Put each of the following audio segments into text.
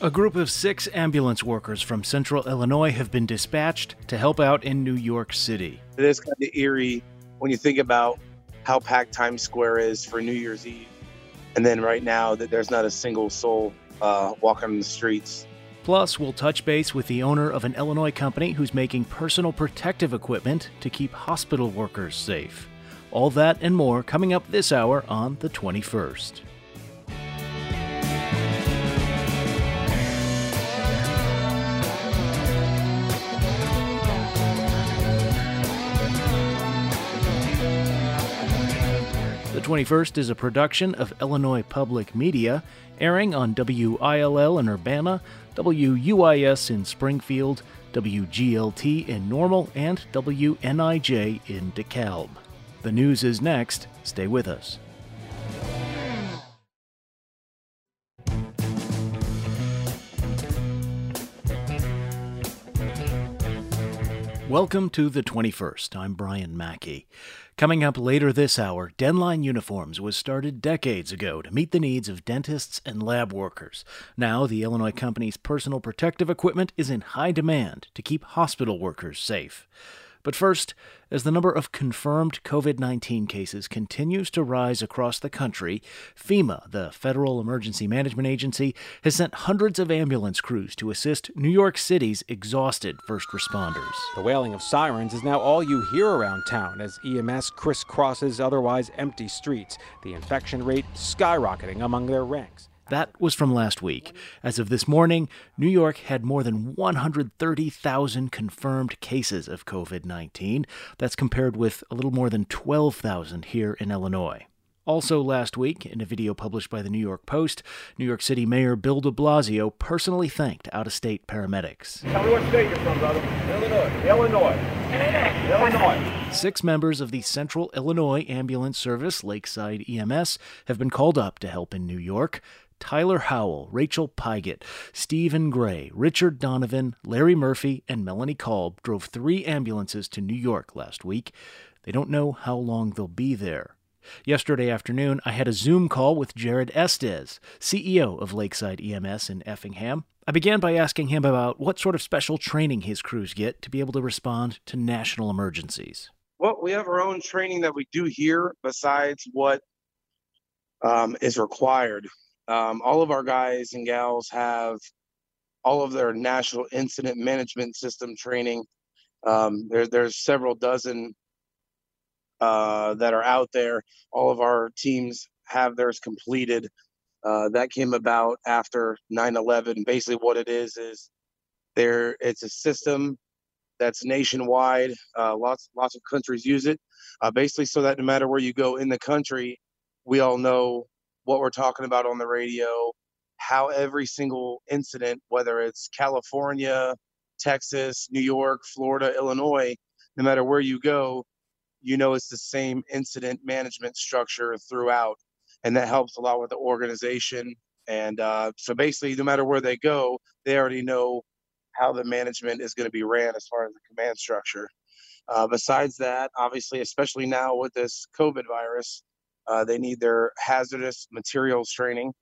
A group of 6 ambulance workers from Central Illinois have been dispatched to help out in New York City. It is kind of eerie when you think about how packed Times Square is for New Year's Eve. And then right now that there's not a single soul walking the streets. Plus, we'll touch base with the owner of an Illinois company who's making personal protective equipment to keep hospital workers safe. All that and more coming up this hour on the 21st. The 21st is a production of Illinois Public Media, airing on WILL in Urbana, WUIS in Springfield, WGLT in Normal, and WNIJ in DeKalb. The news is next. Stay with us. Welcome to the 21st. I'm Brian Mackey. Coming up later this hour, Denline Uniforms was started decades ago to meet the needs of dentists and lab workers. Now, the Illinois company's personal protective equipment is in high demand to keep hospital workers safe. But first, as the number of confirmed COVID-19 cases continues to rise across the country, FEMA, the Federal Emergency Management Agency, has sent hundreds of ambulance crews to assist New York City's exhausted first responders. The wailing of sirens is now all you hear around town as EMS crisscrosses otherwise empty streets, the infection rate skyrocketing among their ranks. That was from last week. As of this morning, New York had more than 130,000 confirmed cases of COVID-19. That's compared with a little more than 12,000 here in Illinois. Also last week, in a video published by the New York Post, New York City Mayor Bill de Blasio personally thanked out-of-state paramedics. Tell me what state you're from, brother. Illinois. 6 members of the Central Illinois Ambulance Service, Lakeside EMS, have been called up to help in New York. Tyler Howell, Rachel Pygott, Stephen Gray, Richard Donovan, Larry Murphy, and Melanie Kolb drove 3 ambulances to New York last week. They don't know how long they'll be there. Yesterday afternoon, I had a Zoom call with Jared Estes, CEO of Lakeside EMS in Effingham. I began by asking him about what sort of special training his crews get to be able to respond to national emergencies. Well, we have our own training that we do here besides what is required. All of our guys and gals have all of their national incident management system training. There's several dozen that are out there. All of our teams have theirs completed. That came about after 9/11. Basically what it is it's a system that's nationwide. Lots of countries use it, basically so that no matter where you go in the country, we all know what we're talking about on the radio, how every single incident, whether it's California, Texas, New York, Florida, Illinois, no matter where you go, you know it's the same incident management structure throughout. And that helps a lot with the organization. And so basically, no matter where they go, they already know how the management is going to be ran as far as the command structure. Besides that, obviously, especially now with this COVID virus, they need their hazardous materials training.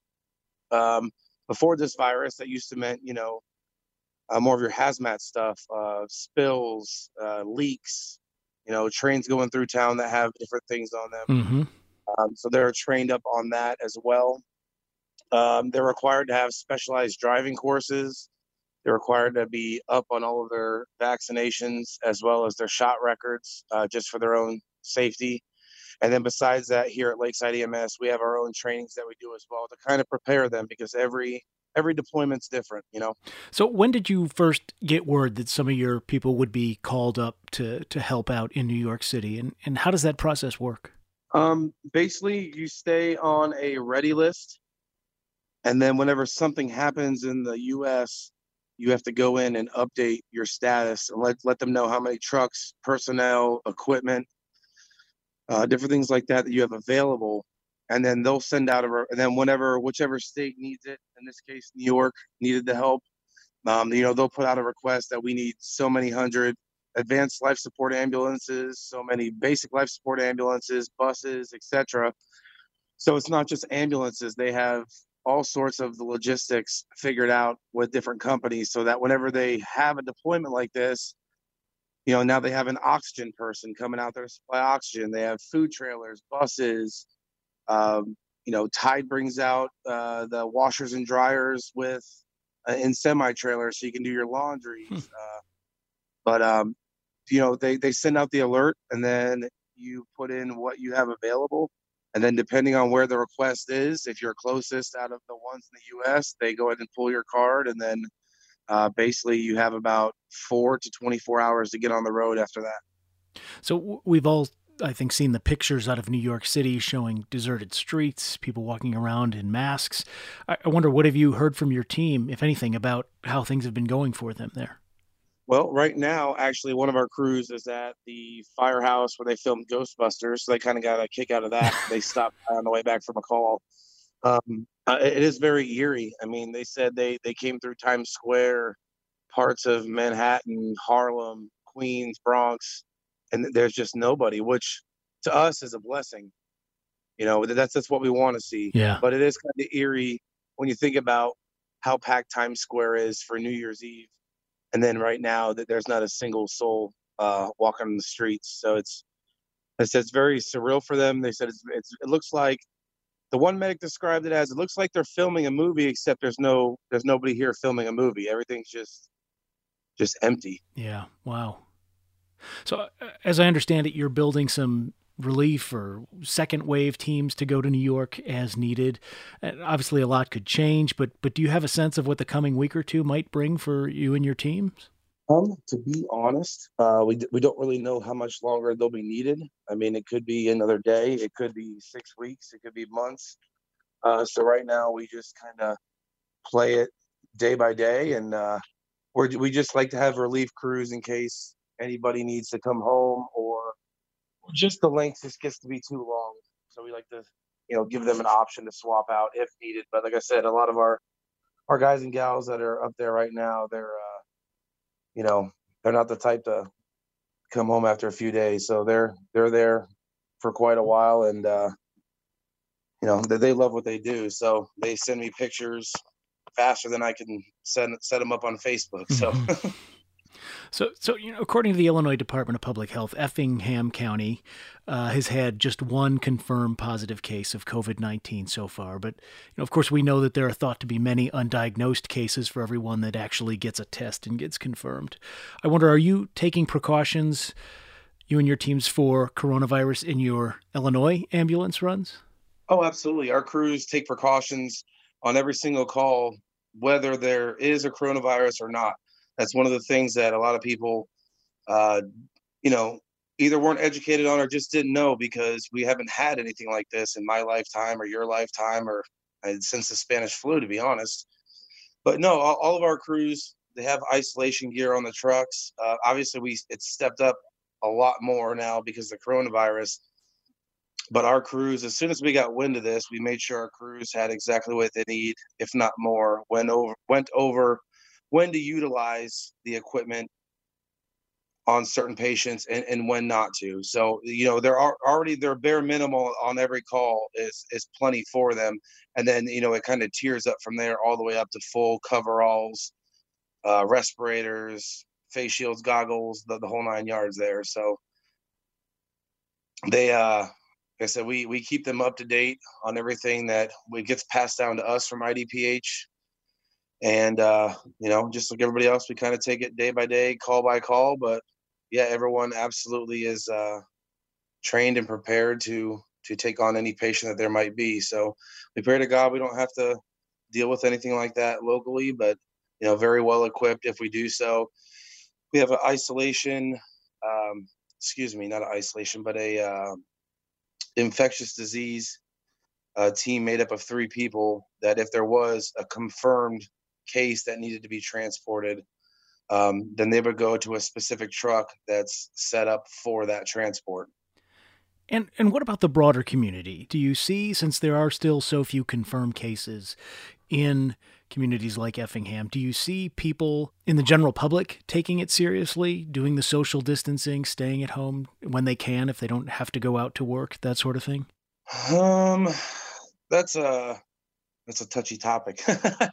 Before this virus, that used to meant, more of your hazmat stuff, spills, leaks, trains going through town that have different things on them. Mm-hmm. So they're trained up on that as well. They're required to have specialized driving courses. They're required to be up on all of their vaccinations as well as their shot records, just for their own safety. And then besides that, here at Lakeside EMS, we have our own trainings that we do as well to kind of prepare them because every deployment's different, So when did you first get word that some of your people would be called up to help out in New York City? And how does that process work? Basically, you stay on a ready list. And then whenever something happens in the U.S., you have to go in and update your status and let them know how many trucks, personnel, equipment, different things like that you have available. And then they'll send out and then whichever state needs it, in this case, New York needed the help. They'll put out a request that we need so many hundred advanced life support ambulances, so many basic life support ambulances, buses, etc. So it's not just ambulances. They have all sorts of the logistics figured out with different companies so that whenever they have a deployment like this, now they have an oxygen person coming out there to supply oxygen. They have food trailers, buses. Tide brings out the washers and dryers with in semi trailers so you can do your laundries. They send out the alert, and then you put in what you have available. And then depending on where the request is, if you're closest out of the ones in the U.S., they go ahead and pull your card. And then basically you have about 4 to 24 hours to get on the road after that. So we've all, I think, seen the pictures out of New York City showing deserted streets, people walking around in masks. I wonder, what have you heard from your team, if anything, about how things have been going for them there? Well, right now, actually, one of our crews is at the firehouse where they filmed Ghostbusters. So they kind of got a kick out of that. They stopped on the way back from a call. It is very eerie. I mean, they said they came through Times Square, parts of Manhattan, Harlem, Queens, Bronx, and there's just nobody, which to us is a blessing. That's what we want to see. Yeah. But it is kind of eerie when you think about how packed Times Square is for New Year's Eve. And then right now that there's not a single soul walking on the streets. So it's very surreal for them. They said it looks like, the one medic described it as, it looks like they're filming a movie, except there's nobody here filming a movie. Everything's just empty. Yeah. Wow. So as I understand it, you're building some relief or second wave teams to go to New York as needed. And obviously a lot could change, but do you have a sense of what the coming week or two might bring for you and your teams? To be honest, we don't really know how much longer they'll be needed. I mean, it could be another day, it could be 6 weeks, it could be months. So right now we just kind of play it day by day, and we just like to have relief crews in case anybody needs to come home or just the length just gets to be too long. So we like to, give them an option to swap out if needed. But like I said, a lot of our guys and gals that are up there right now, they're not the type to come home after a few days. So they're there for quite a while, and they love what they do. So they send me pictures faster than I can set them up on Facebook. So. So, according to the Illinois Department of Public Health, Effingham County has had just one confirmed positive case of COVID-19 so far. But, of course, we know that there are thought to be many undiagnosed cases for every one that actually gets a test and gets confirmed. I wonder, are you taking precautions, you and your teams, for coronavirus in your Illinois ambulance runs? Oh, absolutely. Our crews take precautions on every single call, whether there is a coronavirus or not. That's one of the things that a lot of people, either weren't educated on or just didn't know, because we haven't had anything like this in my lifetime or your lifetime or since the Spanish flu, to be honest. But no, all of our crews, they have isolation gear on the trucks. Obviously, it's stepped up a lot more now because of the coronavirus. But our crews, as soon as we got wind of this, we made sure our crews had exactly what they need, if not more. Went over when to utilize the equipment on certain patients and when not to. So, there are already their bare minimal on every call is plenty for them. And then, it kind of tiers up from there all the way up to full coveralls, respirators, face shields, goggles, the whole 9 yards there. So they, like I said, we keep them up to date on everything that gets passed down to us from IDPH. And, just like everybody else, we kind of take it day by day, call by call. But, yeah, everyone absolutely is trained and prepared to take on any patient that there might be. So we pray to God we don't have to deal with anything like that locally, but, very well equipped if we do so. We have an isolation, not an isolation, but a infectious disease team made up of 3 people that if there was a confirmed case that needed to be transported, then they would go to a specific truck that's set up for that transport. And what about the broader community? Do you see, since there are still so few confirmed cases in communities like Effingham, do you see people in the general public taking it seriously, doing the social distancing, staying at home when they can, if they don't have to go out to work, that sort of thing? That's a That's a touchy topic.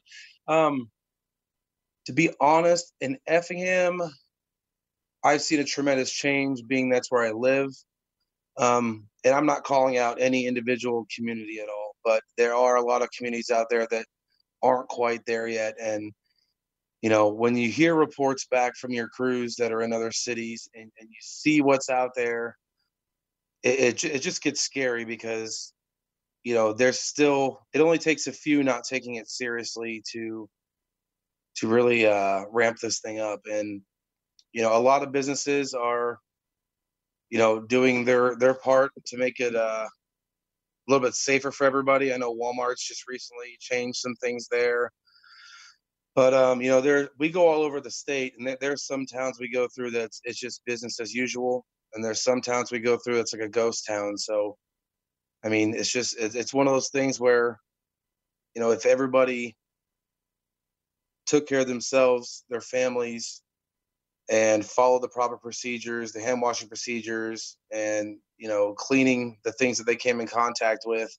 To be honest, in Effingham, I've seen a tremendous change, being that's where I live. And I'm not calling out any individual community at all, but there are a lot of communities out there that aren't quite there yet. And, when you hear reports back from your crews that are in other cities, and you see what's out there, it just gets scary because, there's still, it only takes a few not taking it seriously to really ramp this thing up. And, a lot of businesses are, doing their part to make it a little bit safer for everybody. I know Walmart's just recently changed some things there. But we go all over the state, and there's some towns we go through that's it's just business as usual, and there's some towns we go through that's like a ghost town. So, I mean, it's one of those things where, if everybody took care of themselves, their families, and followed the proper procedures, the hand washing procedures, and cleaning the things that they came in contact with,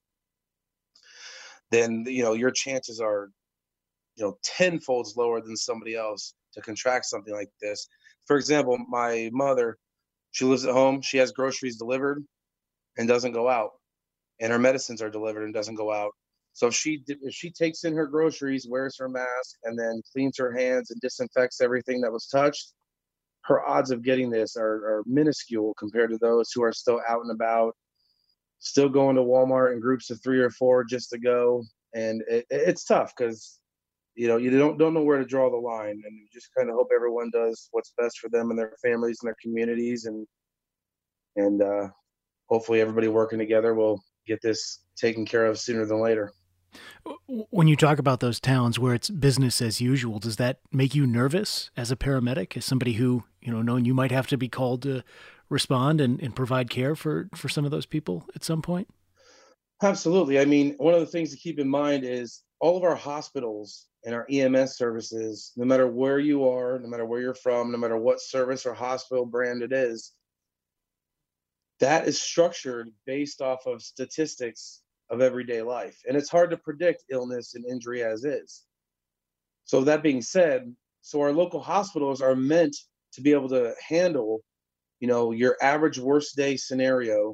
then your chances are tenfold lower than somebody else to contract something like this. For example, my mother, she lives at home. She has groceries delivered and doesn't go out, and her medicines are delivered and doesn't go out. So if she takes in her groceries, wears her mask, and then cleans her hands and disinfects everything that was touched, her odds of getting this are minuscule compared to those who are still out and about, still going to Walmart in groups of 3 or 4 just to go. And it's tough because you don't know where to draw the line, and you just kind of hope everyone does what's best for them and their families and their communities, and hopefully everybody working together will get this taken care of sooner than later. When you talk about those towns where it's business as usual, does that make you nervous as a paramedic, as somebody who, knowing you might have to be called to respond and provide care for some of those people at some point? Absolutely. I mean, one of the things to keep in mind is all of our hospitals and our EMS services, no matter where you are, no matter where you're from, no matter what service or hospital brand it is, that is structured based off of statistics of everyday life. And it's hard to predict illness and injury as is. So that being said, so our local hospitals are meant to be able to handle, your average worst day scenario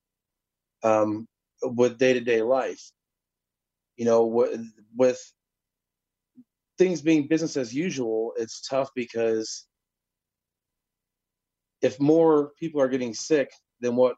with day-to-day life. With things being business as usual, it's tough because if more people are getting sick than what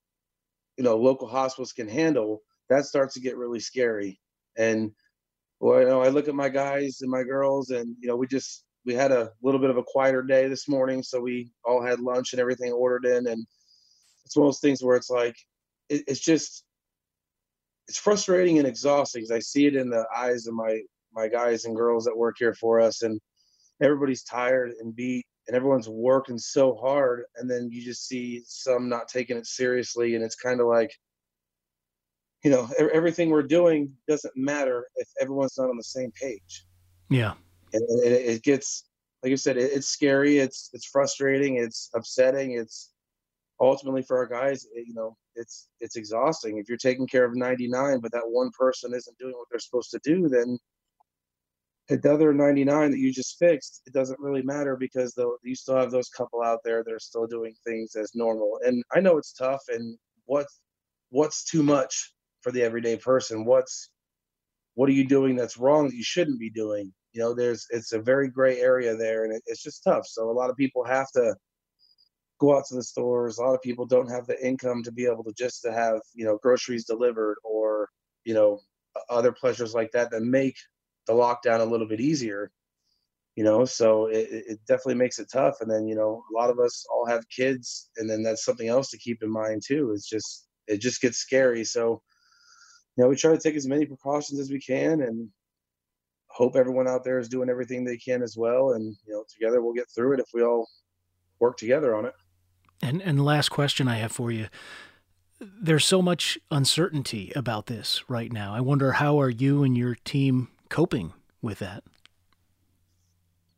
local hospitals can handle, that starts to get really scary. And I look at my guys and my girls, and we had a little bit of a quieter day this morning, so we all had lunch and everything ordered in, and it's one of those things where it's like it's frustrating and exhausting because I see it in the eyes of my guys and girls that work here for us, and everybody's tired and beat, and everyone's working so hard, and then you just see some not taking it seriously, and it's kind of like, everything we're doing doesn't matter if everyone's not on the same page. Yeah. And it gets, like I said, it's scary, it's frustrating, it's upsetting, it's ultimately for our guys, it's exhausting. If you're taking care of 99, but that one person isn't doing what they're supposed to do, then the other 99 that you just fixed, it doesn't really matter because you still have those couple out there that are still doing things as normal. And I know it's tough, and what's too much for the everyday person? What are you doing that's wrong that you shouldn't be doing? It's a very gray area there, and it's just tough. So a lot of people have to go out to the stores. A lot of people don't have the income to be able to have, groceries delivered or, other pleasures like that make the lockdown a little bit easier, so it definitely makes it tough. And then, a lot of us all have kids, and then that's something else to keep in mind too. It just gets scary. So, we try to take as many precautions as we can and hope everyone out there is doing everything they can as well. And, together we'll get through it if we all work together on it. And last question I have for you. There's so much uncertainty about this right now. I wonder, how are you and your team coping with that?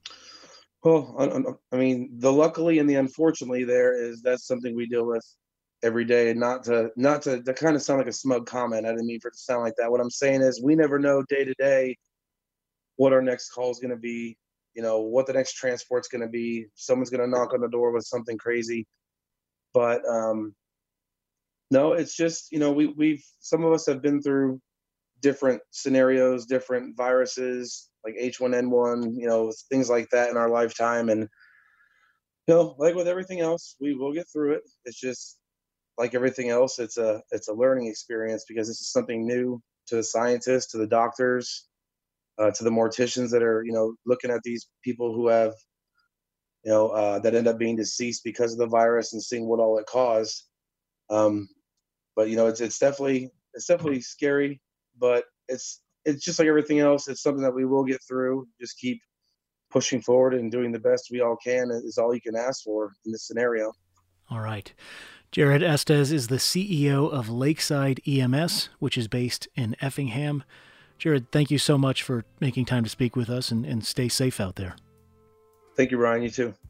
Well, I mean, the luckily and the unfortunately that's something we deal with every day. And not to kind of sound like a smug comment. I didn't mean for it to sound like that. What I'm saying is we never know day to day what our next call is going to be, what the next transport's going to be. Someone's going to knock on the door with something crazy. But no, it's just, we've some of us have been through different scenarios, different viruses like H1N1, things like that in our lifetime. And, like with everything else, we will get through it. It's just like everything else. It's a learning experience because this is something new to the scientists, to the doctors, to the morticians that are, looking at these people who have, that end up being deceased because of the virus and seeing what all it caused. But it's definitely scary, but it's just like everything else. It's something that we will get through. Just keep pushing forward and doing the best we all can is all you can ask for in this scenario. All right. Jared Estes is the CEO of Lakeside EMS, which is based in Effingham. Jared, thank you so much for making time to speak with us, and stay safe out there. Thank you, Ryan. You too.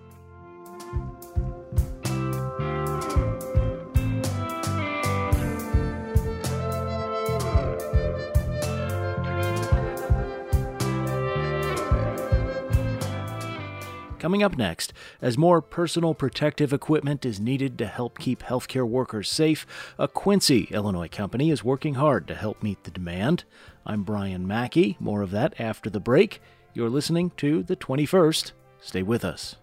Coming up next, as more personal protective equipment is needed to help keep healthcare workers safe, a Quincy, Illinois company is working hard to help meet the demand. I'm Brian Mackey. More of that after the break. You're listening to The 21st. Stay with us.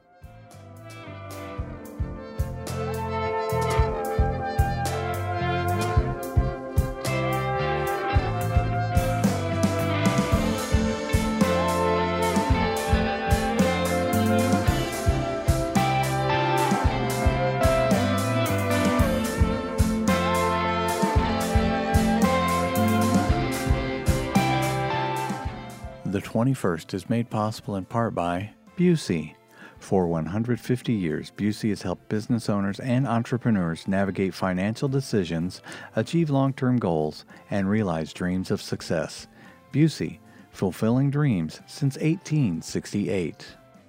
The 21st is made possible in part by Busey. For 150 years, Busey has helped business owners and entrepreneurs navigate financial decisions, achieve long-term goals, and realize dreams of success. Busey, fulfilling dreams since 1868.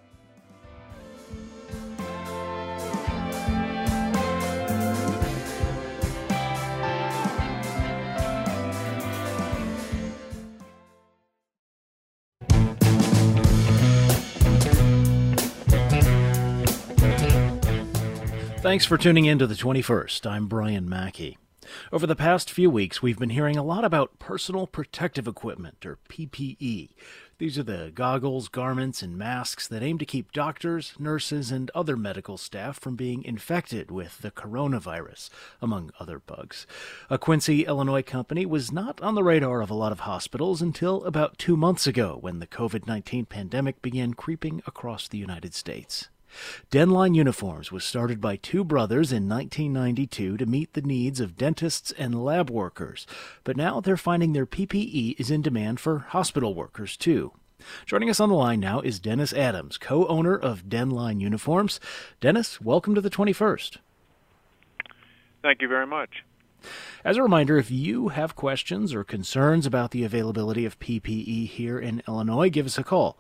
Thanks for tuning in to The 21st. I'm Brian Mackey. Over the past few weeks, we've been hearing a lot about personal protective equipment, or PPE. These are the goggles, garments, and masks that aim to keep doctors, nurses, and other medical staff from being infected with the coronavirus, among other bugs. A Quincy, Illinois company was not on the radar of a lot of hospitals until about 2 months ago, when the COVID-19 pandemic began creeping across the United States. Denline Uniforms was started by two brothers in 1992 to meet the needs of dentists and lab workers, but now they're finding their PPE is in demand for hospital workers, too. Joining us on the line now is Dennis Adams, co-owner of Denline Uniforms. Dennis, welcome to the 21st. Thank you very much. As a reminder, if you have questions or concerns about the availability of PPE here in Illinois, give us a call,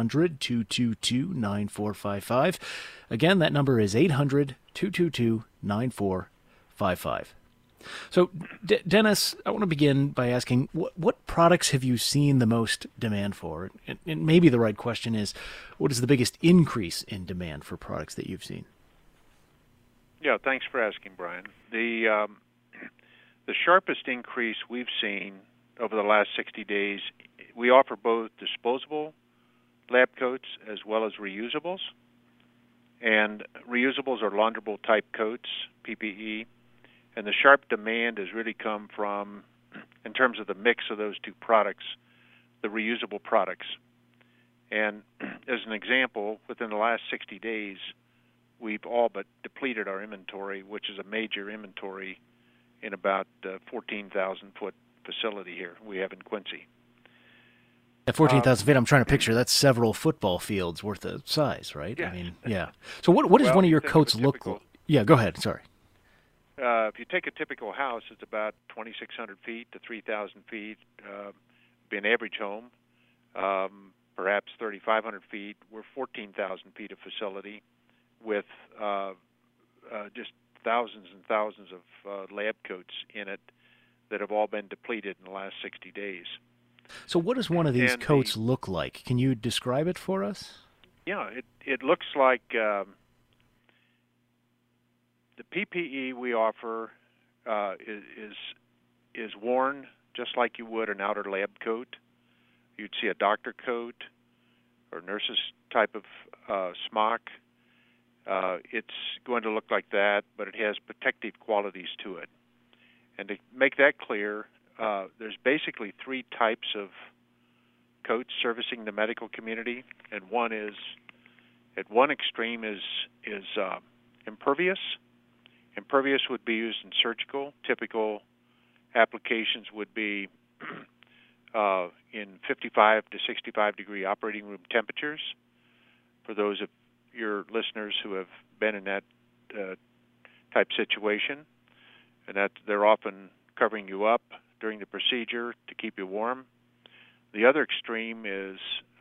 800-222-9455. Again, that number is 800-222-9455. So, Dennis, I want to begin by asking, what products have you seen the most demand for? And maybe the right question is, what is the biggest increase in demand for products that you've seen? Yeah, thanks for asking, Brian. The sharpest increase we've seen over the last 60 days, we offer both disposable lab coats as well as reusables. And reusables are launderable type coats, PPE. And the sharp demand has really come from, in terms of the mix of those two products, the reusable products. And as an example, within the last 60 days, we've all but depleted our inventory, which is a major inventory in about 14,000-foot facility here we have in Quincy. At 14,000 feet, I'm trying to picture, that's several football fields worth of size, right? Yeah. I mean, yeah. So what does one of your coats look like? Yeah, go ahead, sorry. If you take a typical house, it's about 2,600 feet to 3,000 feet. Be an average home, perhaps 3,500 feet. We're 14,000 feet of facility with just thousands and thousands of lab coats in it that have all been depleted in the last 60 days. So what does one of these coats look like? Can you describe it for us? Yeah, it looks like the PPE we offer is worn just like you would an outer lab coat. You'd see a doctor coat or nurse's type of smock. It's going to look like that, but it has protective qualities to it. And to make that clear, there's basically three types of coats servicing the medical community, and one is, at one extreme is impervious. Impervious would be used in surgical. Typical applications would be in 55 to 65 degree operating room temperatures. For those of your listeners who have been in that type situation, and that they're often covering you up during the procedure to keep you warm. The other extreme is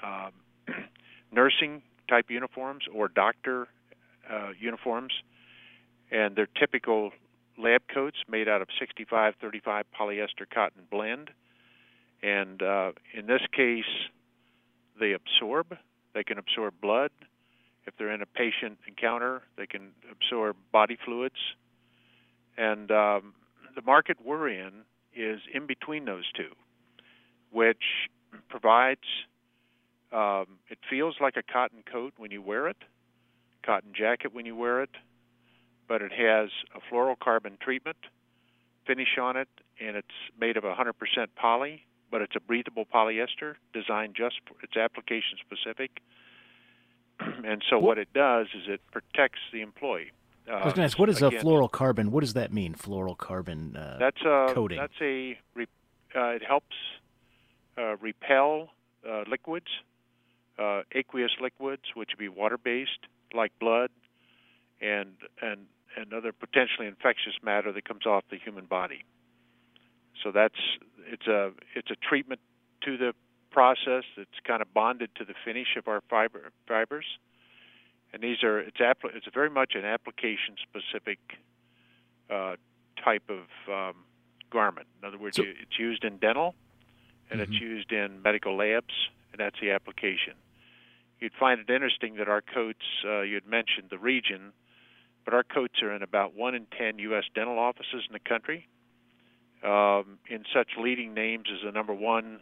nursing type uniforms or doctor uniforms, and they're typical lab coats made out of 65-35 polyester cotton blend. And in this case, they absorb. They can absorb blood. If they're in a patient encounter, they can absorb body fluids. And the market we're in is in between those two, which provides, it feels like a cotton coat when you wear it, cotton jacket when you wear it, but it has a fluorocarbon treatment finish on it, and it's made of 100% poly, but it's a breathable polyester designed just for its application specific. And so what it does is it protects the employee. I was going to ask, what is a fluorocarbon? What does that mean, fluorocarbon coating? It helps repel liquids, aqueous liquids, which would be water-based, like blood, and other potentially infectious matter that comes off the human body. So it's a treatment to the process that's kind of bonded to the finish of our fibers. And it's very much an application-specific type of garment. In other words, it's used in dental, and it's used in medical labs, and that's the application. You'd find it interesting that our coats, you had mentioned the region, but our coats are in about 1 in 10 U.S. dental offices in the country, in such leading names as the number one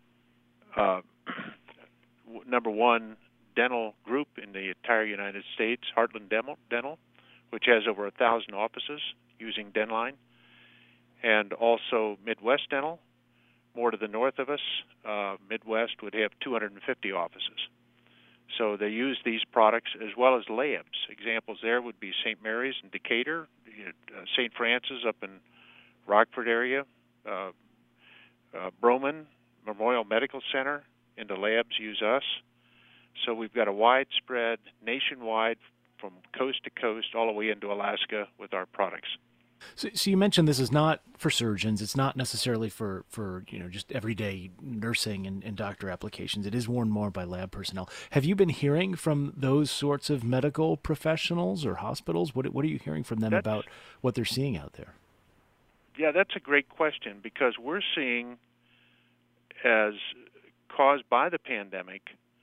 dental group in the entire United States, Heartland Dental, which has over 1,000 offices using Denline, and also Midwest Dental. More to the north of us, Midwest would have 250 offices. So they use these products as well as labs. Examples there would be St. Mary's in Decatur, St. Francis up in Rockford area, Broman Memorial Medical Center, and the labs use us. So we've got a widespread, nationwide, from coast to coast, all the way into Alaska with our products. So you mentioned this is not for surgeons. It's not necessarily for just everyday nursing and doctor applications. It is worn more by lab personnel. Have you been hearing from those sorts of medical professionals or hospitals? What are you hearing from them about what they're seeing out there? Yeah, that's a great question, because we're seeing, as caused by the pandemic,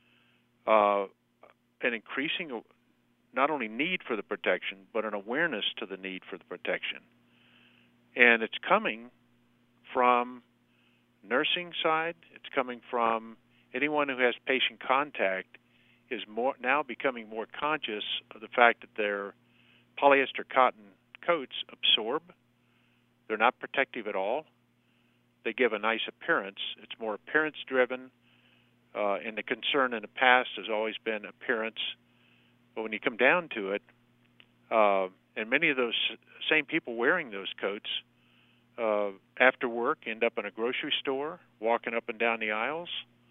an increasing not only need for the protection, but an awareness to the need for the protection. And it's coming from nursing side. It's coming from anyone who has patient contact is now becoming more conscious of the fact that their polyester cotton coats absorb. They're not protective at all. They give a nice appearance. It's more appearance-driven, and the concern in the past has always been appearance. But when you come down to it, and many of those same people wearing those coats after work end up in a grocery store, walking up and down the aisles,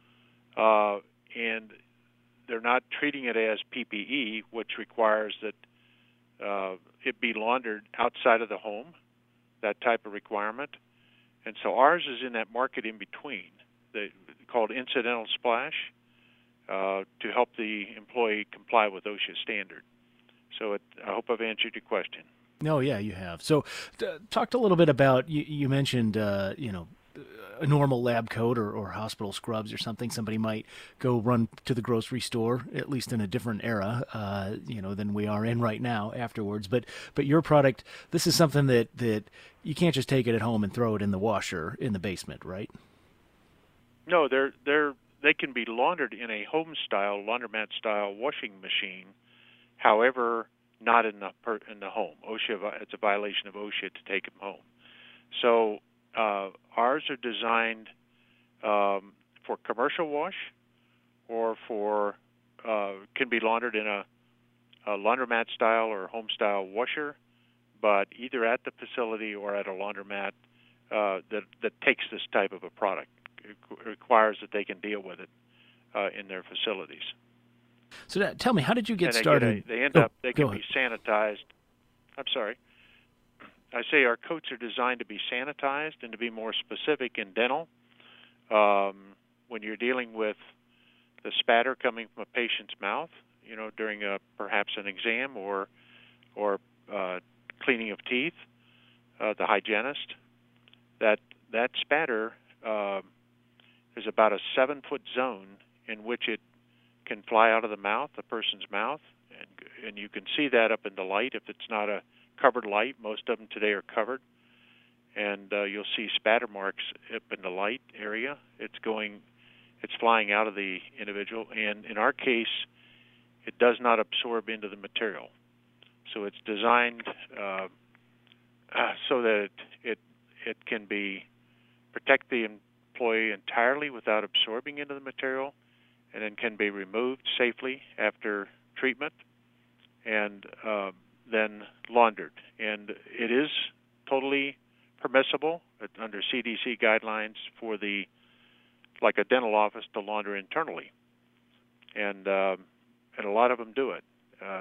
and they're not treating it as PPE, which requires that it be laundered outside of the home, that type of requirement. And so ours is in that market in between, called incidental splash, to help the employee comply with OSHA standard. So I hope I've answered your question. No, yeah, you have. So, talked a little bit about you mentioned a normal lab coat or hospital scrubs or something. Somebody might go run to the grocery store, at least in a different era, than we are in right now. Afterwards, but your product, this is something that you can't just take it at home and throw it in the washer in the basement, right? No, they can be laundered in a home style laundromat style washing machine. However, not in the home. OSHA, it's a violation of OSHA to take them home. So ours are designed for commercial wash, or can be laundered in a laundromat style or home style washer, but either at the facility or at a laundromat that takes this type of a product. It requires that they can deal with it in their facilities. So tell me, how did you get and started? They can be sanitized. I'm sorry. I say our coats are designed to be sanitized and to be more specific in dental. When you're dealing with the spatter coming from a patient's mouth, during perhaps an exam or cleaning of teeth, the hygienist, that spatter is about a 7-foot zone in which it can fly out of the person's mouth, and you can see that up in the light if it's not a covered light. Most of them today are covered, and you'll see spatter marks up in the light area. It's flying out of the individual, and in our case, it does not absorb into the material. So it's designed so that it can protect the employee entirely without absorbing into the material, and then can be removed safely after treatment, and then laundered. And it is totally permissible under CDC guidelines for like a dental office to launder internally, and a lot of them do it.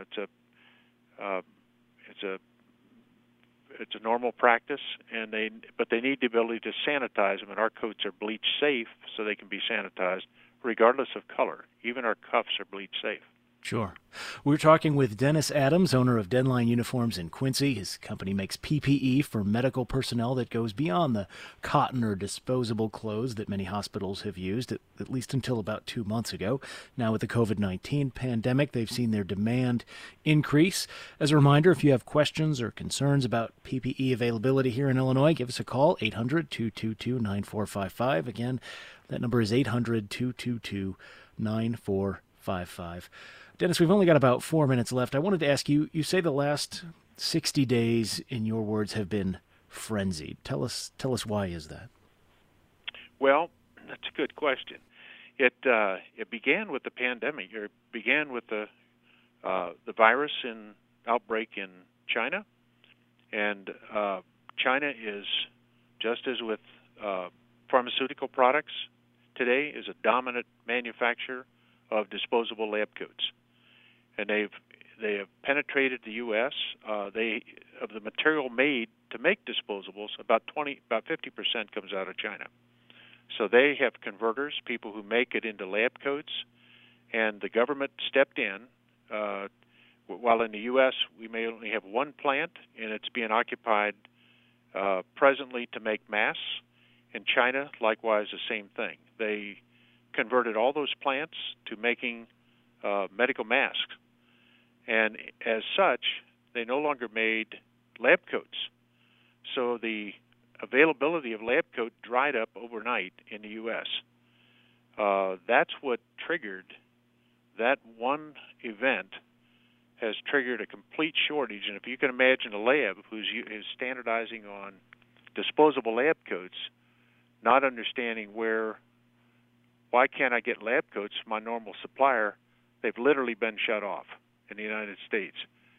It's a normal practice, but they need the ability to sanitize them, and our coats are bleach safe, so they can be sanitized regardless of color. Even our cuffs are bleach safe. Sure. We're talking with Dennis Adams, owner of Denline Uniforms in Quincy. His company makes PPE for medical personnel that goes beyond the cotton or disposable clothes that many hospitals have used, at least until about 2 months ago. Now with the COVID-19 pandemic, they've seen their demand increase. As a reminder, if you have questions or concerns about PPE availability here in Illinois, give us a call, 800-222-9455. Again, that number is 800-222-9455. Dennis, we've only got about 4 minutes left. I wanted to ask you, you say the last 60 days, in your words, have been frenzied. Tell us why is that? Well, that's a good question. It began with the pandemic. It began with the virus outbreak in China. And China is, just as with pharmaceutical products today, is a dominant manufacturer of disposable lab coats. And they have penetrated the U.S. Of the material made to make disposables, about 50% comes out of China. So they have converters, people who make it into lab coats, and the government stepped in. While in the U.S. we may only have one plant, and it's being occupied presently to make masks. In China, likewise, the same thing. They converted all those plants to making medical masks. And as such, they no longer made lab coats. So the availability of lab coat dried up overnight in the U.S. That's what triggered that one event, has triggered a complete shortage. And if you can imagine a lab who's standardizing on disposable lab coats, not understanding why can't I get lab coats from my normal supplier, they've literally been shut off in the United States.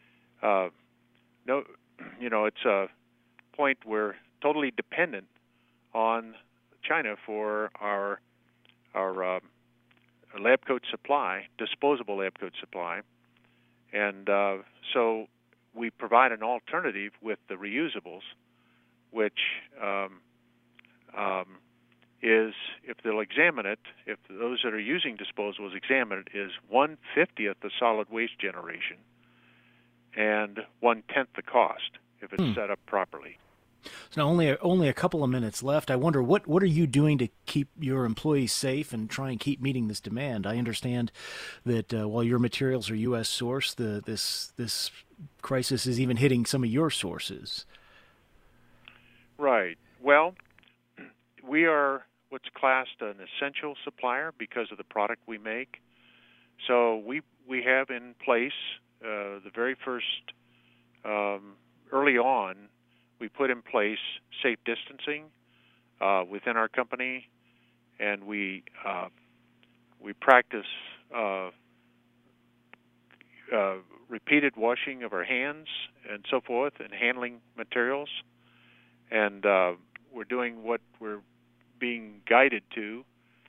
It's a point we're totally dependent on China for our lab coat supply, disposable lab coat supply, and so we provide an alternative with the reusables, which is, if they'll examine it, if those that are using disposables examine it, is 1/50th the solid waste generation and 1/10 the cost. if it's set up properly. So now only a couple of minutes left. I wonder what are you doing to keep your employees safe and try and keep meeting this demand? I understand that while your materials are U.S. sourced, this crisis is even hitting some of your sources. Right. Well, we are what's classed an essential supplier because of the product we make. So we have in place the very first early on. We put in place safe distancing within our company, and we practice repeated washing of our hands and so forth, and handling materials. And we're doing what we're being guided to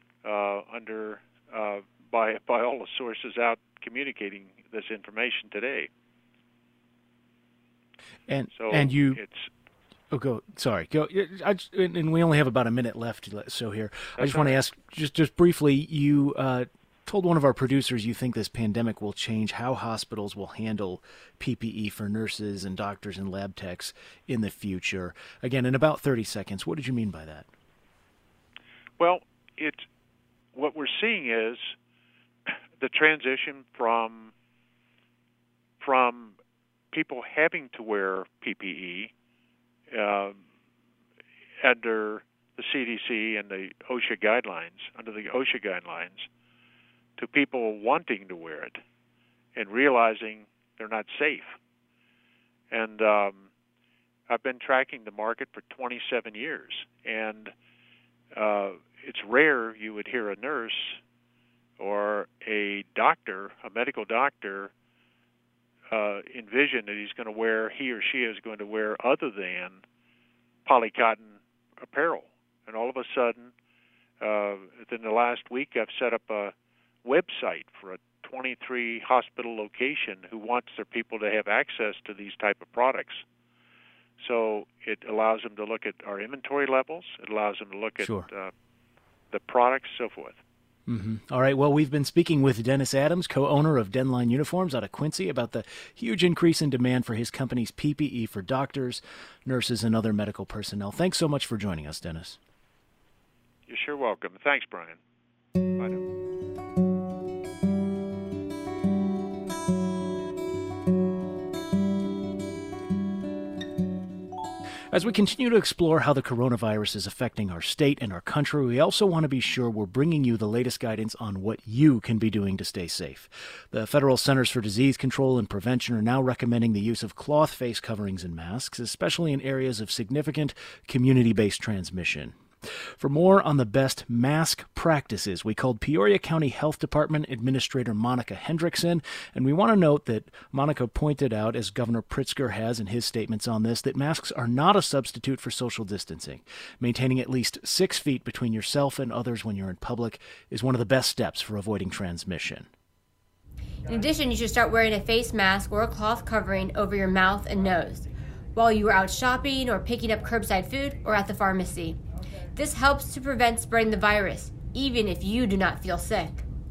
by all the sources out communicating this information today. And it's. Oh, go. Sorry, go. And we only have about a minute left. So here, I just want to ask, just briefly. You told one of our producers you think this pandemic will change how hospitals will handle PPE for nurses and doctors and lab techs in the future. Again, in about 30 seconds, what did you mean by that? Well, what we're seeing is the transition from people having to wear PPE under the CDC and the OSHA guidelines, to people wanting to wear it and realizing they're not safe. And I've been tracking the market for 27 years, and it's rare you would hear a nurse or a medical doctor, envision that he or she is going to wear other than polycotton apparel. And all of a sudden, within the last week, I've set up a website for a 23 hospital location who wants their people to have access to these type of products. So it allows them to look at our inventory levels. It allows them to look at the products, so forth. Mm-hmm. All right. Well, we've been speaking with Dennis Adams, co-owner of Denline Uniforms out of Quincy, about the huge increase in demand for his company's PPE for doctors, nurses, and other medical personnel. Thanks so much for joining us, Dennis. You're sure welcome. Thanks, Brian. Bye now. As we continue to explore how the coronavirus is affecting our state and our country, we also want to be sure we're bringing you the latest guidance on what you can be doing to stay safe. The Federal Centers for Disease Control and Prevention are now recommending the use of cloth face coverings and masks, especially in areas of significant community-based transmission. For more on the best mask practices, we called Peoria County Health Department Administrator Monica Hendrickson, and we want to note that Monica pointed out, as Governor Pritzker has in his statements on this, that masks are not a substitute for social distancing. Maintaining at least 6 feet between yourself and others when you're in public is one of the best steps for avoiding transmission. In addition, you should start wearing a face mask or a cloth covering over your mouth and nose while you are out shopping or picking up curbside food or at the pharmacy. This helps to prevent spreading the virus, even if you do not feel sick.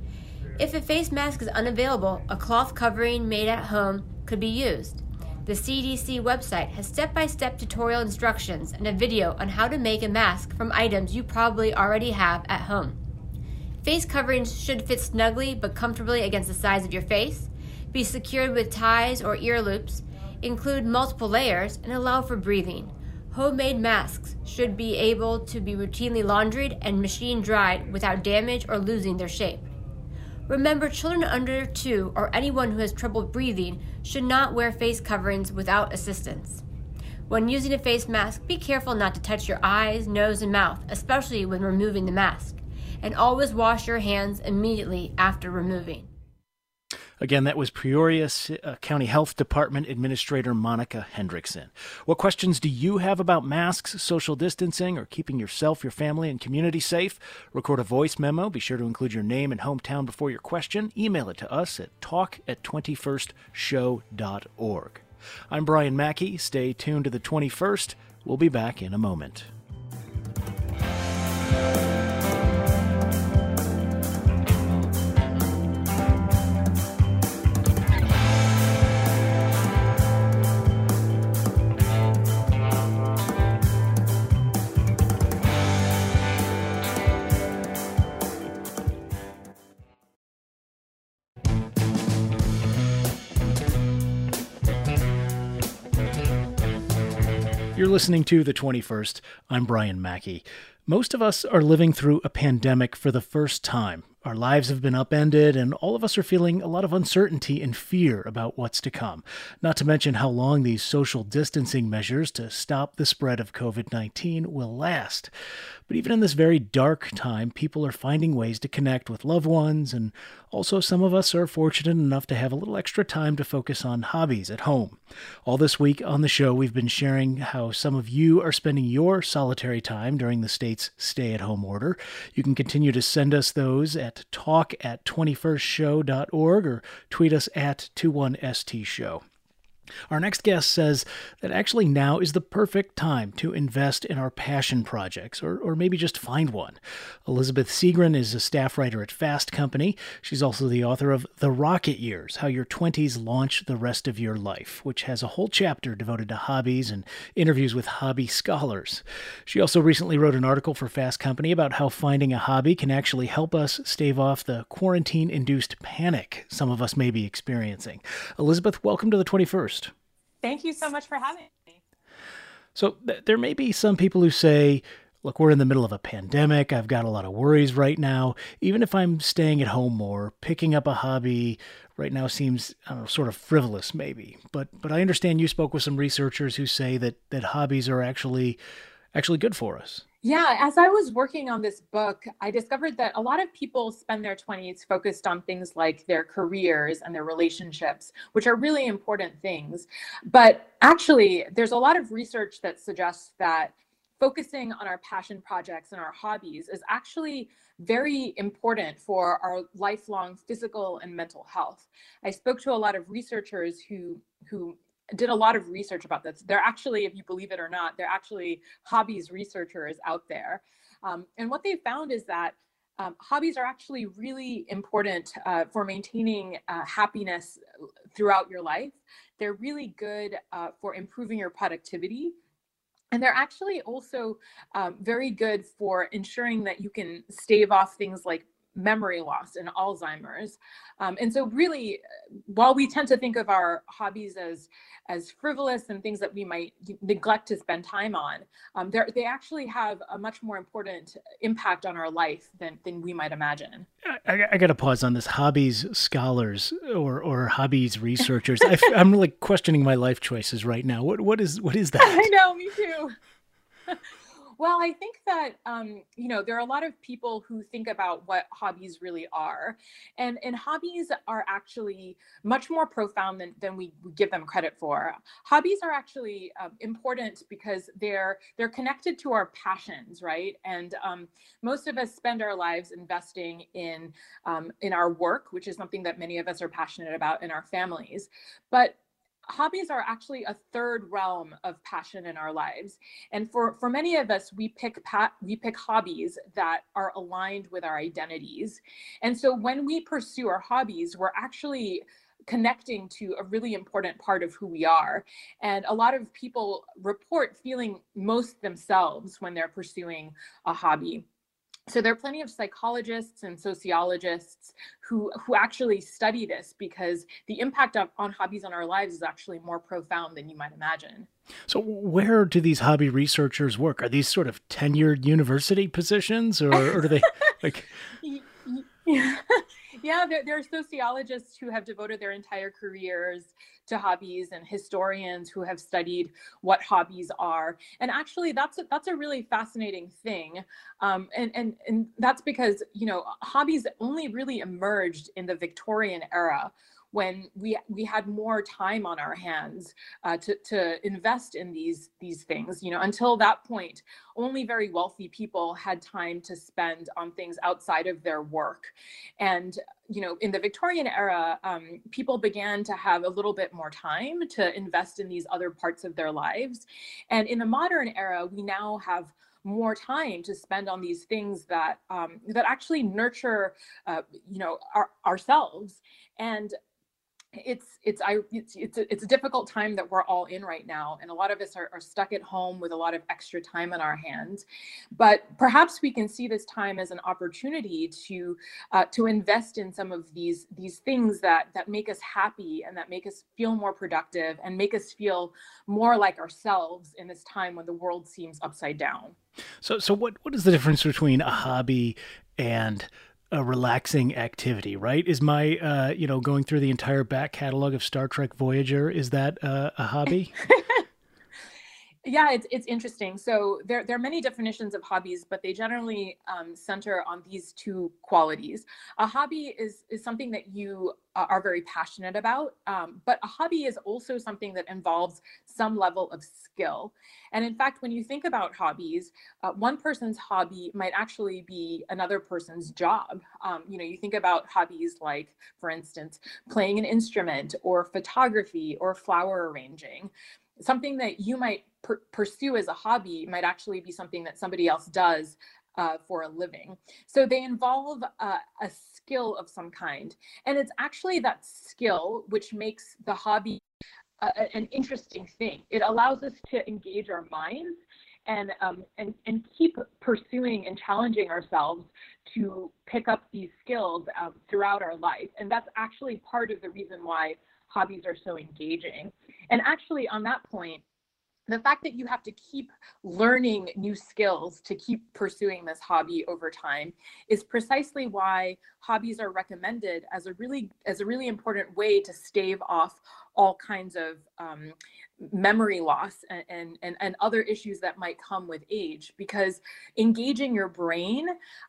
If a face mask is unavailable, a cloth covering made at home could be used. The CDC website has step-by-step tutorial instructions and a video on how to make a mask from items you probably already have at home. Face coverings should fit snugly but comfortably against the sides of your face, be secured with ties or ear loops, include multiple layers, and allow for breathing. Homemade masks should be able to be routinely laundried and machine dried without damage or losing their shape. Remember, children under 2 or anyone who has trouble breathing should not wear face coverings without assistance. When using a face mask, be careful not to touch your eyes, nose, and mouth, especially when removing the mask. And always wash your hands immediately after removing. Again, that was Peoria County Health Department Administrator Monica Hendrickson. What questions do you have about masks, social distancing, or keeping yourself, your family, and community safe? Record a voice memo. Be sure to include your name and hometown before your question. Email it to us at talk@21stshow.org. I'm Brian Mackey. Stay tuned to the 21st. We'll be back in a moment. You're listening to The 21st. I'm Brian Mackey. Most of us are living through a pandemic for the first time. Our lives have been upended, and all of us are feeling a lot of uncertainty and fear about what's to come. Not to mention how long these social distancing measures to stop the spread of COVID-19 will last. But even in this very dark time, people are finding ways to connect with loved ones, and also some of us are fortunate enough to have a little extra time to focus on hobbies at home. All this week on the show, we've been sharing how some of you are spending your solitary time during the state's stay-at-home order. You can continue to send us those at talk@21stshow.org or tweet us at 21stshow. Our next guest says that actually now is the perfect time to invest in our passion projects, or maybe just find one. Elizabeth Segrin is a staff writer at Fast Company. She's also the author of The Rocket Years, How Your 20s Launch the Rest of Your Life, which has a whole chapter devoted to hobbies and interviews with hobby scholars. She also recently wrote an article for Fast Company about how finding a hobby can actually help us stave off the quarantine-induced panic some of us may be experiencing. Elizabeth, welcome to the 21st. Thank you so much for having me. So there may be some people who say, look, we're in the middle of a pandemic. I've got a lot of worries right now. Even if I'm staying at home more, picking up a hobby right now seems, I don't know, sort of frivolous maybe. But I understand you spoke with some researchers who say that hobbies are actually good for us. Yeah, as I was working on this book, I discovered that a lot of people spend their 20s focused on things like their careers and their relationships, which are really important things. But actually, there's a lot of research that suggests that focusing on our passion projects and our hobbies is actually very important for our lifelong physical and mental health. I spoke to a lot of researchers who did a lot of research about this. They're actually, if you believe it or not, they're actually hobbies researchers out there. And what they found is that hobbies are actually really important for maintaining happiness throughout your life. They're really good for improving your productivity. And they're actually also very good for ensuring that you can stave off things like memory loss and Alzheimer's. And so really, while we tend to think of our hobbies as frivolous and things that we might neglect to spend time on, they actually have a much more important impact on our life than we might imagine. I got to pause on this. Hobbies scholars or hobbies researchers. I'm really questioning my life choices right now. What is that? I know, me too. Well, I think that, there are a lot of people who think about what hobbies really are. And hobbies are actually much more profound than we give them credit for. Hobbies are actually important because they're connected to our passions, right? And most of us spend our lives investing in our work, which is something that many of us are passionate about, in our families. But hobbies are actually a third realm of passion in our lives. And for many of us, we pick hobbies that are aligned with our identities. And so when we pursue our hobbies, we're actually connecting to a really important part of who we are. And a lot of people report feeling most themselves when they're pursuing a hobby. So there are plenty of psychologists and sociologists who actually study this, because the impact on hobbies on our lives is actually more profound than you might imagine. So where do these hobby researchers work? Are these sort of tenured university positions, or do they like... Yeah, there are sociologists who have devoted their entire careers to hobbies, and historians who have studied what hobbies are. And actually, that's a really fascinating thing. And that's because, hobbies only really emerged in the Victorian era, when we had more time on our hands to invest in these things. Until that point, only very wealthy people had time to spend on things outside of their work. And in the Victorian era, people began to have a little bit more time to invest in these other parts of their lives. And in the modern era, we now have more time to spend on these things that actually nurture ourselves. And it's a difficult time that we're all in right now, and a lot of us are stuck at home with a lot of extra time on our hands. But perhaps we can see this time as an opportunity to invest in some of these things that make us happy and that make us feel more productive and make us feel more like ourselves in this time when the world seems upside down. So what is the difference between a hobby and a relaxing activity, right? Is my, going through the entire back catalog of Star Trek Voyager, is that a hobby? Yeah, it's interesting. So there are many definitions of hobbies, but they generally center on these two qualities. A hobby is something that you are very passionate about, but a hobby is also something that involves some level of skill. And in fact, when you think about hobbies, one person's hobby might actually be another person's job. You think about hobbies like, for instance, playing an instrument or photography or flower arranging. Something that you might pursue as a hobby might actually be something that somebody else does for a living. So they involve a skill of some kind. And it's actually that skill which makes the hobby an interesting thing. It allows us to engage our minds and keep pursuing and challenging ourselves to pick up these skills throughout our life. And that's actually part of the reason why hobbies are so engaging. And actually, on that point, the fact that you have to keep learning new skills to keep pursuing this hobby over time is precisely why hobbies are recommended as a really important way to stave off all kinds of memory loss and other issues that might come with age, because engaging your brain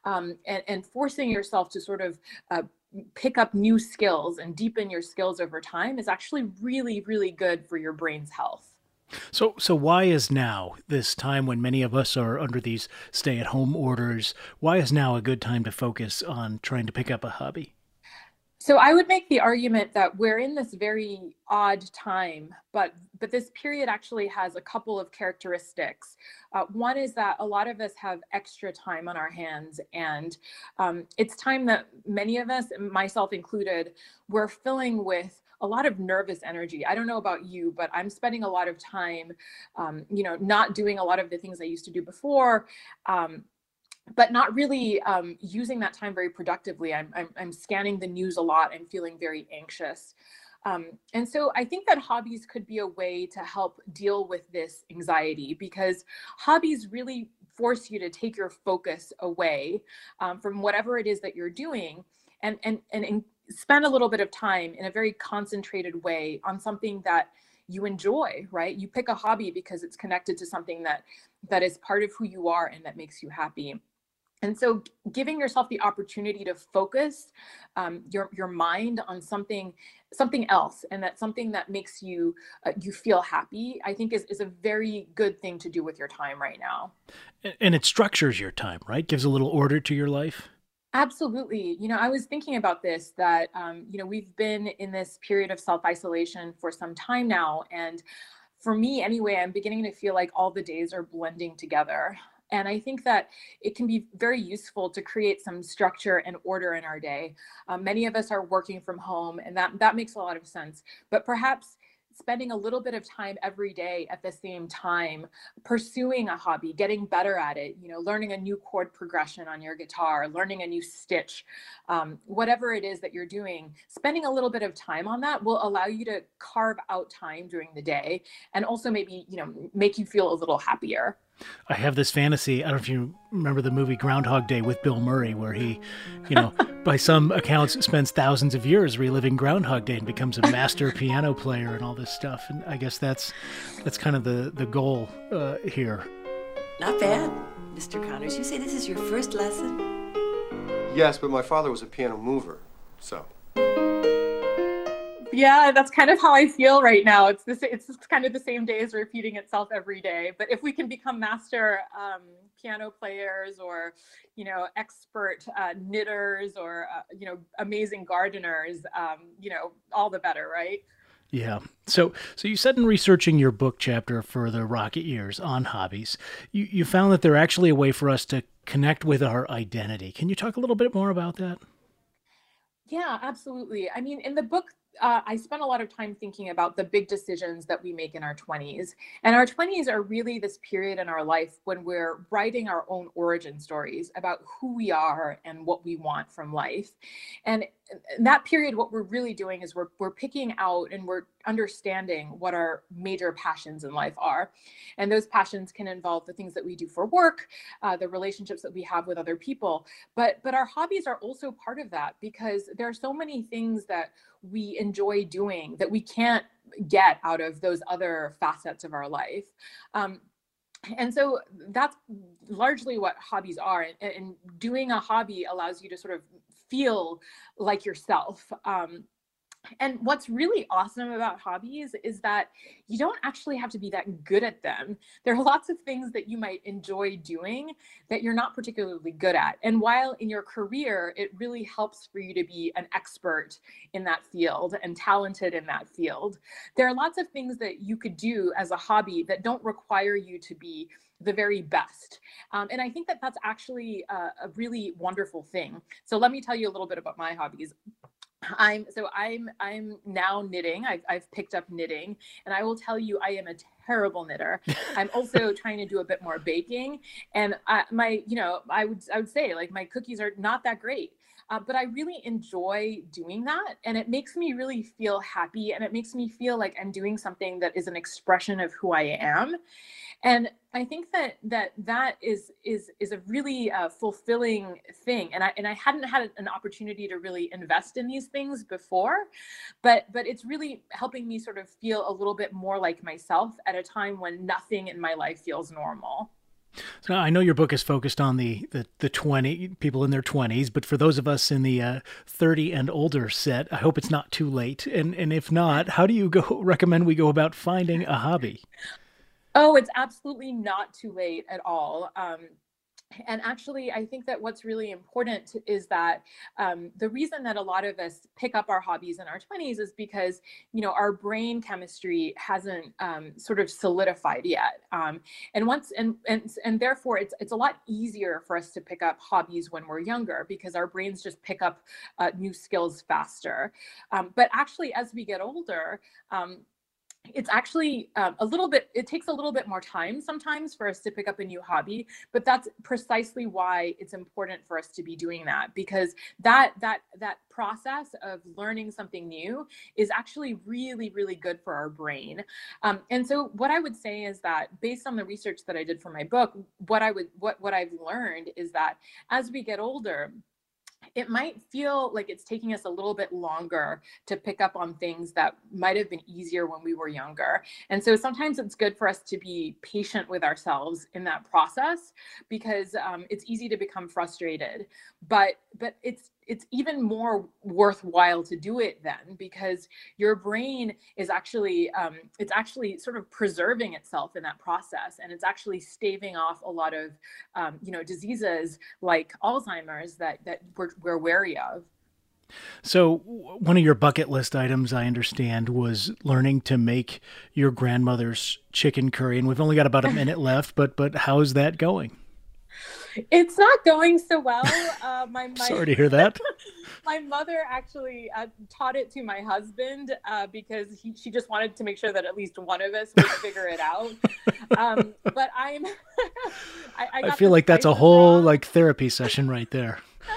and forcing yourself to sort of pick up new skills and deepen your skills over time is actually really, really good for your brain's health. So why is now, this time when many of us are under these stay-at-home orders, why is now a good time to focus on trying to pick up a hobby? So I would make the argument that we're in this very odd time, but this period actually has a couple of characteristics. One is that a lot of us have extra time on our hands, and it's time that many of us, myself included, we're filling with a lot of nervous energy. I don't know about you, but I'm spending a lot of time, not doing a lot of the things I used to do before. But not really using that time very productively. I'm scanning the news a lot and feeling very anxious. And so I think that hobbies could be a way to help deal with this anxiety, because hobbies really force you to take your focus away from whatever it is that you're doing and spend a little bit of time in a very concentrated way on something that you enjoy, right? You pick a hobby because it's connected to something that is part of who you are and that makes you happy. And so giving yourself the opportunity to focus your mind on something else, and that's something that makes you feel happy, I think is a very good thing to do with your time right now. And it structures your time, right? Gives a little order to your life. Absolutely. I was thinking about this, that, we've been in this period of self-isolation for some time now. And for me anyway, I'm beginning to feel like all the days are blending together. And I think that it can be very useful to create some structure and order in our day. Many of us are working from home, and that makes a lot of sense. But perhaps spending a little bit of time every day at the same time, pursuing a hobby, getting better at it, learning a new chord progression on your guitar, learning a new stitch, whatever it is that you're doing, spending a little bit of time on that will allow you to carve out time during the day, and also maybe, make you feel a little happier. I have this fantasy. I don't know if you remember the movie Groundhog Day with Bill Murray, where he, by some accounts, spends thousands of years reliving Groundhog Day and becomes a master piano player and all this stuff. And I guess that's kind of the goal here. Not bad, Mr. Connors. You say this is your first lesson? Yes, but my father was a piano mover, so. Yeah, that's kind of how I feel right now. It's kind of the same days repeating itself every day. But if we can become master piano players, or expert knitters, or amazing gardeners, all the better, right? Yeah. So you said in researching your book chapter for the Rocket Years on hobbies, you found that they're actually a way for us to connect with our identity. Can you talk a little bit more about that? Yeah, absolutely. I mean, in the book, I spent a lot of time thinking about the big decisions that we make in our 20s. And our 20s are really this period in our life when we're writing our own origin stories about who we are and what we want from life. And in that period, what we're really doing is we're picking out and we're understanding what our major passions in life are. And those passions can involve the things that we do for work, the relationships that we have with other people. But our hobbies are also part of that, because there are so many things that we enjoy doing that we can't get out of those other facets of our life. And so that's largely what hobbies are. And doing a hobby allows you to sort of feel like yourself. And what's really awesome about hobbies is that you don't actually have to be that good at them. There are lots of things that you might enjoy doing that you're not particularly good at. And while in your career, it really helps for you to be an expert in that field and talented in that field, there are lots of things that you could do as a hobby that don't require you to be the very best. And I think that that's actually a really wonderful thing. So let me tell you a little bit about my hobbies. I'm now knitting. I've picked up knitting, and I will tell you, I am a terrible knitter. I'm also trying to do a bit more baking, and I would say, like, my cookies are not that great. But I really enjoy doing that, and it makes me really feel happy, and it makes me feel like I'm doing something that is an expression of who I am. And I think that is a really fulfilling thing. And I hadn't had an opportunity to really invest in these things before, but it's really helping me sort of feel a little bit more like myself at a time when nothing in my life feels normal. So I know your book is focused on the 20 people in their 20s, but for those of us in the 30 and older set, I hope it's not too late. And if not, how do you recommend we go about finding a hobby? Oh, it's absolutely not too late at all. And actually, I think that what's really important is that the reason that a lot of us pick up our hobbies in our 20s is because, our brain chemistry hasn't sort of solidified yet. And therefore, it's a lot easier for us to pick up hobbies when we're younger, because our brains just pick up new skills faster. But actually, as we get older, it's actually it takes a little bit more time sometimes for us to pick up a new hobby, but that's precisely why it's important for us to be doing that, because that process of learning something new is actually really, really good for our brain. And so what I would say is that, based on the research that I did for my book, what I've learned is that as we get older, it might feel like it's taking us a little bit longer to pick up on things that might have been easier when we were younger. And so sometimes it's good for us to be patient with ourselves in that process, because it's easy to become frustrated. But it's even more worthwhile to do it then, because your brain is actually sort of preserving itself in that process, and it's actually staving off a lot of diseases like Alzheimer's that we're wary of. So one of your bucket list items, I understand, was learning to make your grandmother's chicken curry, and we've only got about a minute left, but how's that going? It's not going so well. Sorry to hear that. My mother actually taught it to my husband because she just wanted to make sure that at least one of us would figure it out. But I feel like that's a whole therapy session right there.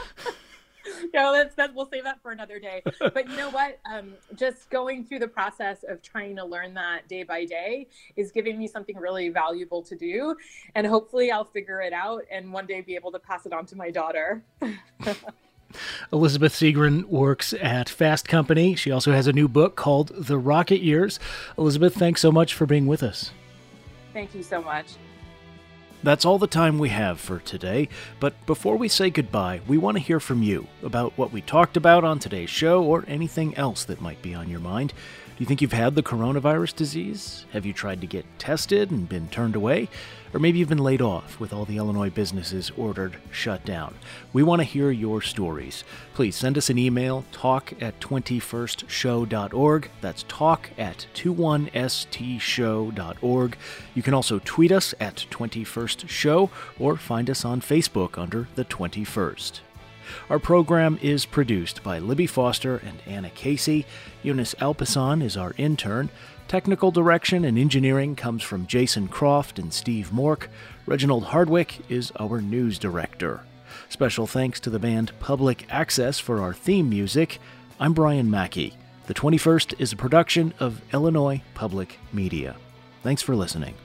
We'll save that for another day. But you know what? Just going through the process of trying to learn that day by day is giving me something really valuable to do. And hopefully I'll figure it out and one day be able to pass it on to my daughter. Elizabeth Segren works at Fast Company. She also has a new book called The Rocket Years. Elizabeth, thanks so much for being with us. Thank you so much. That's all the time we have for today, but before we say goodbye, we want to hear from you about what we talked about on today's show or anything else that might be on your mind. Do you think you've had the coronavirus disease? Have you tried to get tested and been turned away? Or maybe you've been laid off with all the Illinois businesses ordered shut down. We want to hear your stories. Please send us an email, talk@21stshow.org. That's talk@21stshow.org. You can also tweet us at 21stshow or find us on Facebook under The 21st. Our program is produced by Libby Foster and Anna Casey. Eunice Alpison is our intern. Technical direction and engineering comes from Jason Croft and Steve Mork. Reginald Hardwick is our news director. Special thanks to the band Public Access for our theme music. I'm Brian Mackey. The 21st is a production of Illinois Public Media. Thanks for listening.